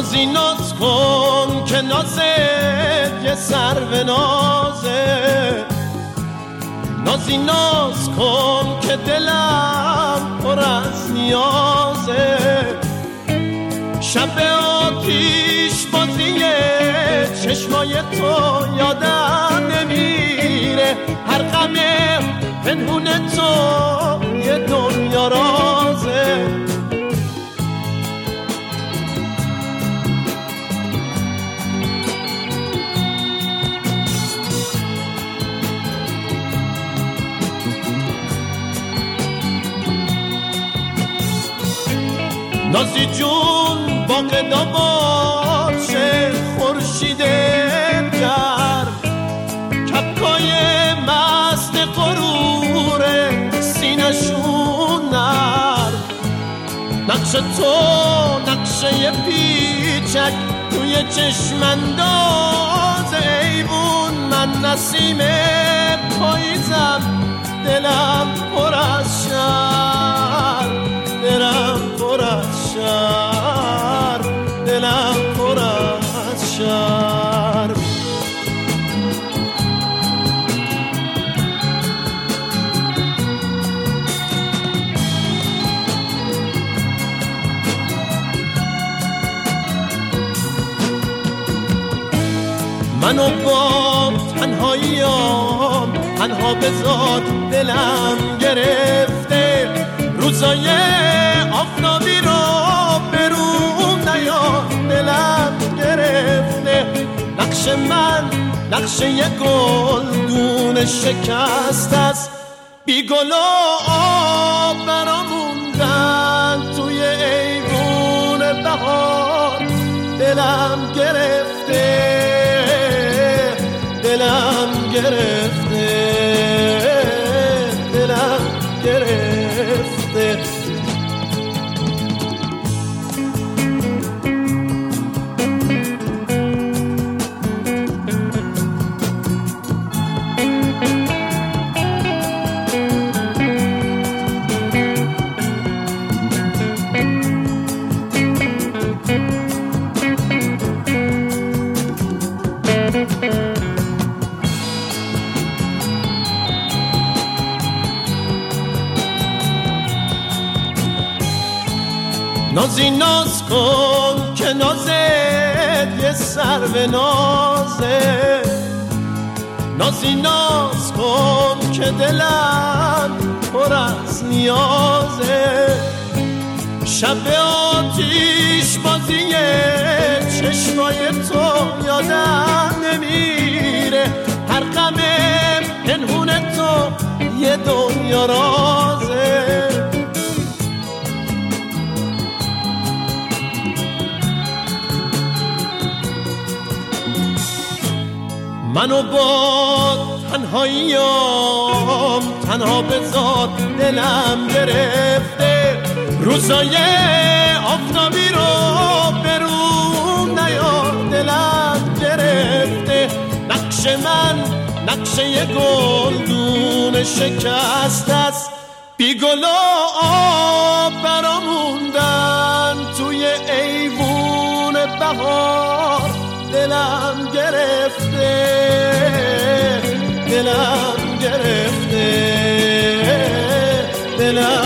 نازی ناز کن که نازت یه سرو نازه، نازی ناز کن که دلم پر از نیازه. شب آتیش بازی چشمای تو یادم نمیره، هر غم پنهون تو یه دنیا رازه. نازی جون باقدا باشه خورشید گرم، کپکای مست غرور سینشون نرم. نقش تو نقشه پیچک توی چشم انداز ایوون، من نسیم پاییزم دلم پر از شر، دلم پر از شر، دلم پر از شر. منو با تنهاییام تنها بذار، دلم گرفته روزای آفتابی رو برون نیار، دلم گرفته. نقش من نقشه یه گلدون شکست است، بی گل و آب برا موندن توی ایوون بهار. دلم گرفته، دلم گرفته، دلم گرفته. نازی ناز کن که نازت یه سرو نازه، نازی ناز کن که دلم پر از نیازه. شب آتیش بازی چشمای تو یادم نمیره، هر غم پنهون تو یه دنیا رازه. منو با تنهاییام تنها بذار، دلم گرفته روزای آفتابی رو برون نیار، دلم گرفته. نقش من نقشه یه گلدون شکست است، بی گل و آب برا موندن توی ایوون بهار. دلم گرفته، دلم گرفته، دلم